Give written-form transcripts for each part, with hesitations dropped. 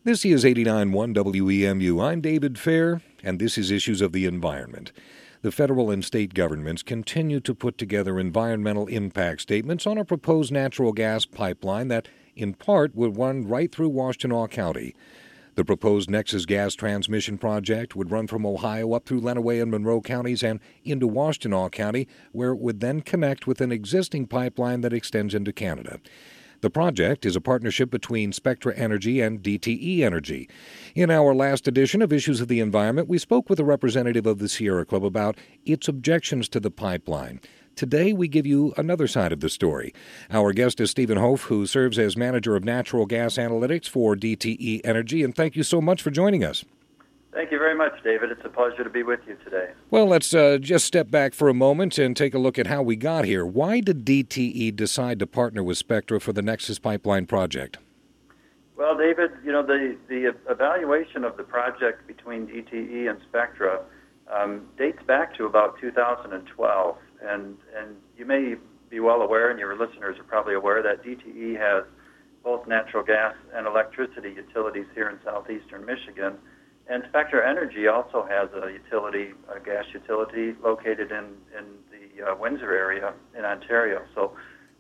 This is 89.1 WEMU. I'm David Fair, and this is Issues of the Environment. The federal and state governments continue to put together environmental impact statements on a proposed natural gas pipeline that, in part, would run right through Washtenaw County. The proposed Nexus Gas Transmission Project would run from Ohio up through Lenawee and Monroe counties and into Washtenaw County, where it would then connect with an existing pipeline that extends into Canada. The project is a partnership between Spectra Energy and DTE Energy. In our last edition of Issues of the Environment, we spoke with a representative of the Sierra Club about its objections to the pipeline. Today, we give you another side of the story. Our guest is Stephen Hof, who serves as Manager of Natural Gas Analytics for DTE Energy, and thank you so much for joining us. Thank you very much, David. It's a pleasure to be with you today. Well, let's just step back for a moment and take a look at how we got here. Why did DTE decide to partner with Spectra for the Nexus Pipeline project? Well, David, the evaluation of the project between DTE and Spectra dates back to about 2012. And you may be well aware, and your listeners are probably aware, that DTE has both natural gas and electricity utilities here in southeastern Michigan. And Spectra Energy also has a gas utility located in the Windsor area in Ontario. So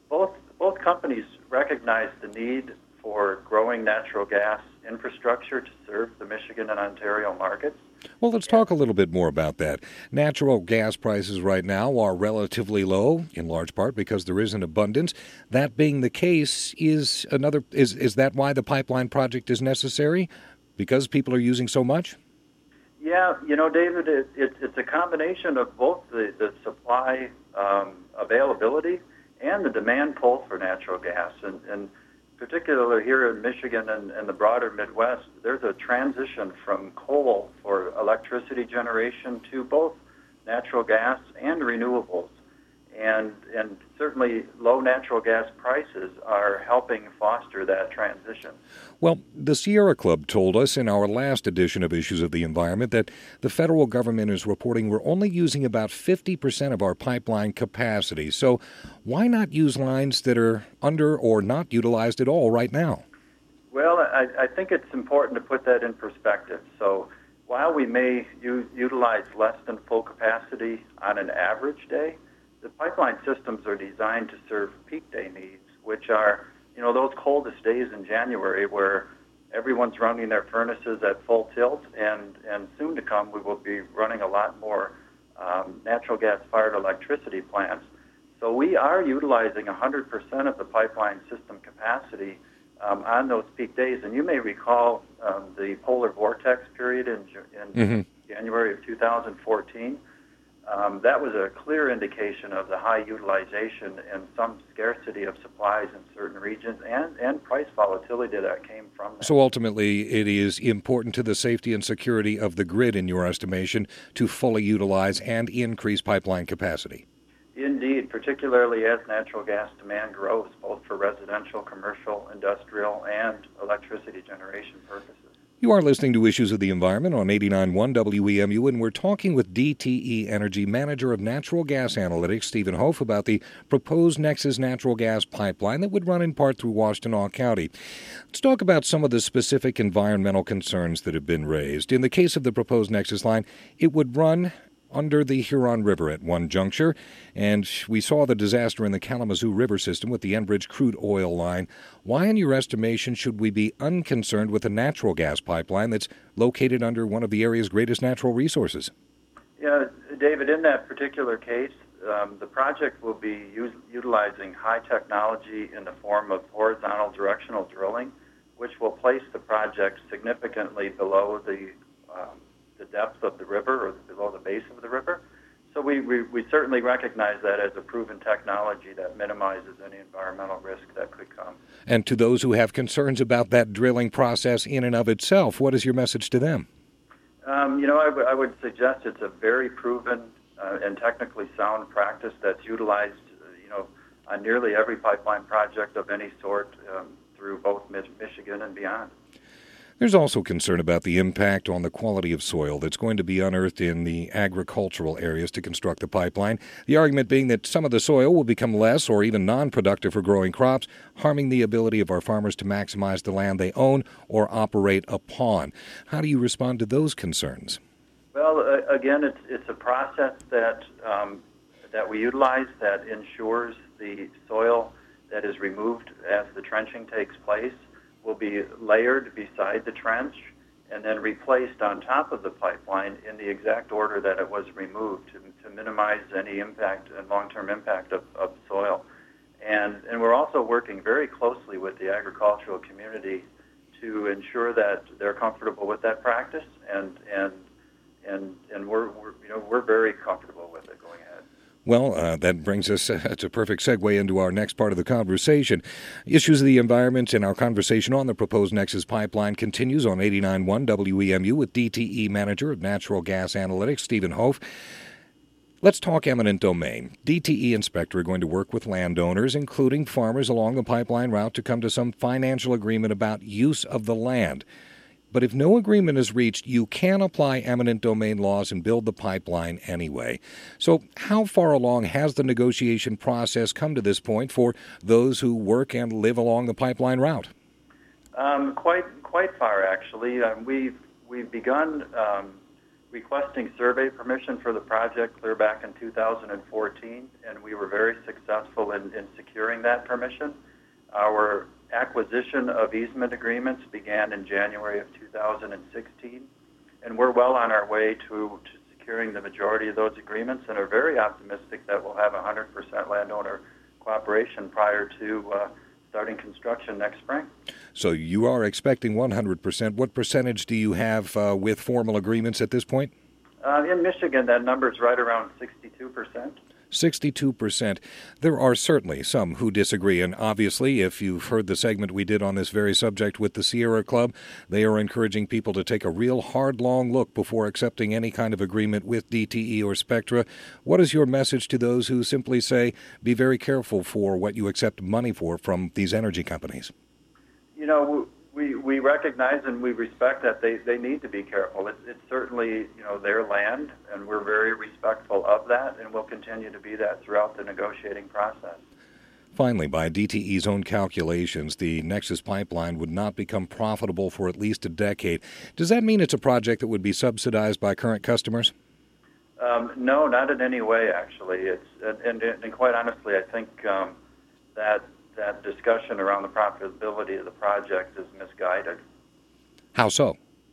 both companies recognize the need for growing natural gas infrastructure to serve the Michigan and Ontario markets. Well, let's talk a little bit more about that. Natural gas prices right now are relatively low, in large part because there is an abundance. That being the case, is that why the pipeline project is necessary? Because people are using so much? Yeah, David, it's a combination of both the supply availability and the demand pull for natural gas. And particularly here in Michigan and the broader Midwest, there's a transition from coal for electricity generation to both natural gas and renewables. And certainly low natural gas prices are helping foster that transition. Well, the Sierra Club told us in our last edition of Issues of the Environment that the federal government is reporting we're only using about 50% of our pipeline capacity. So why not use lines that are under or not utilized at all right now? Well, I think it's important to put that in perspective. So while we may utilize less than full capacity on an average day, the pipeline systems are designed to serve peak day needs, which are, those coldest days in January where everyone's running their furnaces at full tilt, and soon to come we will be running a lot more natural gas-fired electricity plants. So we are utilizing 100% of the pipeline system capacity on those peak days. And you may recall the polar vortex period in January of 2014. That was a clear indication of the high utilization and some scarcity of supplies in certain regions and price volatility that came from that. So ultimately, it is important to the safety and security of the grid, in your estimation, to fully utilize and increase pipeline capacity. Indeed, particularly as natural gas demand grows, both for residential, commercial, industrial, and electricity generation purposes. You are listening to Issues of the Environment on 89.1 WEMU, and we're talking with DTE Energy Manager of Natural Gas Analytics, Stephen Hof, about the proposed Nexus natural gas pipeline that would run in part through Washtenaw County. Let's talk about some of the specific environmental concerns that have been raised. In the case of the proposed Nexus line, it would run under the Huron River at one juncture, and we saw the disaster in the Kalamazoo River system with the Enbridge crude oil line. Why, in your estimation, should we be unconcerned with a natural gas pipeline that's located under one of the area's greatest natural resources? Yeah, David, in that particular case, the project will be utilizing high technology in the form of horizontal directional drilling, which will place the project significantly below the depth of the river or below the base of the river. So we certainly recognize that as a proven technology that minimizes any environmental risk that could come. And to those who have concerns about that drilling process in and of itself, what is your message to them? I would suggest it's a very proven and technically sound practice that's utilized, on nearly every pipeline project of any sort through both Michigan and beyond. There's also concern about the impact on the quality of soil that's going to be unearthed in the agricultural areas to construct the pipeline. The argument being that some of the soil will become less or even non-productive for growing crops, harming the ability of our farmers to maximize the land they own or operate upon. How do you respond to those concerns? Well, again, it's a process that we utilize that ensures the soil that is removed as the trenching takes place will be layered beside the trench and then replaced on top of the pipeline in the exact order that it was removed to minimize any impact and long-term impact of soil. And we're also working very closely with the agricultural community to ensure that they're comfortable with that practice, and we're very comfortable with it going ahead. Well, that brings us, it's a perfect segue into our next part of the conversation. Issues of the environment and our conversation on the proposed Nexus pipeline continues on 89.1 WEMU with DTE Manager of Natural Gas Analytics, Stephen Hof. Let's talk eminent domain. DTE and Spectra are going to work with landowners, including farmers along the pipeline route, to come to some financial agreement about use of the land. But if no agreement is reached, you can apply eminent domain laws and build the pipeline anyway. So how far along has the negotiation process come to this point for those who work and live along the pipeline route? Quite far, actually. We've begun requesting survey permission for the project clear back in 2014, and we were very successful in securing that permission. Our acquisition of easement agreements began in January of 2016, and we're well on our way to securing the majority of those agreements and are very optimistic that we'll have 100% landowner cooperation prior to starting construction next spring. So you are expecting 100%. What percentage do you have with formal agreements at this point? In Michigan, that number is right around 62%. 62%. There are certainly some who disagree, and obviously, if you've heard the segment we did on this very subject with the Sierra Club, they are encouraging people to take a real hard, long look before accepting any kind of agreement with DTE or Spectra. What is your message to those who simply say, be very careful for what you accept money for from these energy companies? You know, we recognize and we respect that they need to be careful. It's certainly, their land, and we're very respectful of that, and we'll continue to be that throughout the negotiating process. Finally, by DTE's own calculations, the Nexus pipeline would not become profitable for at least a decade. Does that mean it's a project that would be subsidized by current customers? No, not in any way, actually. And quite honestly, I think that discussion around the profitability of the project is misguided. How so?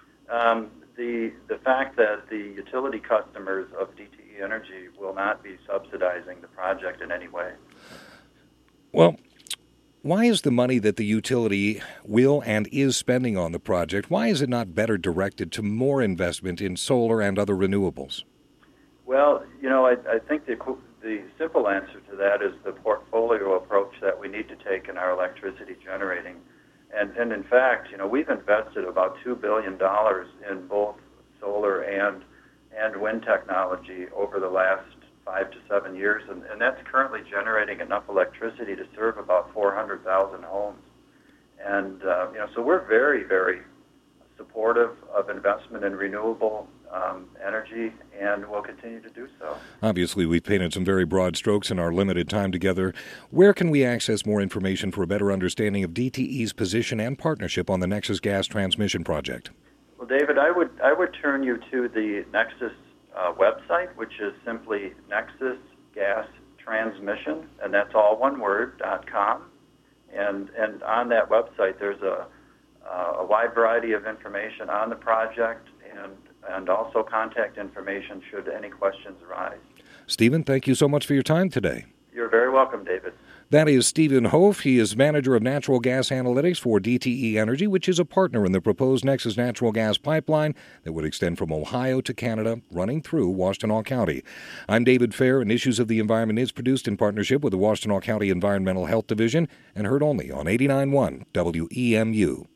The fact that the utility customers of DTE Energy will not be subsidizing the project in any way. Well, why is the money that the utility will and is spending on the project, why is it not better directed to more investment in solar and other renewables? Well, I think the simple answer to that is the portfolio approach that we need to take in our electricity generating. And in fact, we've invested about $2 billion in both solar and wind technology over the last 5 to 7 years, and that's currently generating enough electricity to serve about 400,000 homes. And, so we're very, very supportive of investment in renewable energy, and we'll continue to do so. Obviously, we've painted some very broad strokes in our limited time together. Where can we access more information for a better understanding of DTE's position and partnership on the Nexus Gas Transmission Project? Well, David, I would turn you to the Nexus website, which is simply Nexus Gas Transmission, and that's all one word, .com. And on that website, there's a wide variety of information on the project and also contact information should any questions arise. Stephen, thank you so much for your time today. You're very welcome, David. That is Stephen Hof. He is Manager of Natural Gas Analytics for DTE Energy, which is a partner in the proposed Nexus natural gas pipeline that would extend from Ohio to Canada, running through Washtenaw County. I'm David Fair, and Issues of the Environment is produced in partnership with the Washtenaw County Environmental Health Division and heard only on 89.1 WEMU.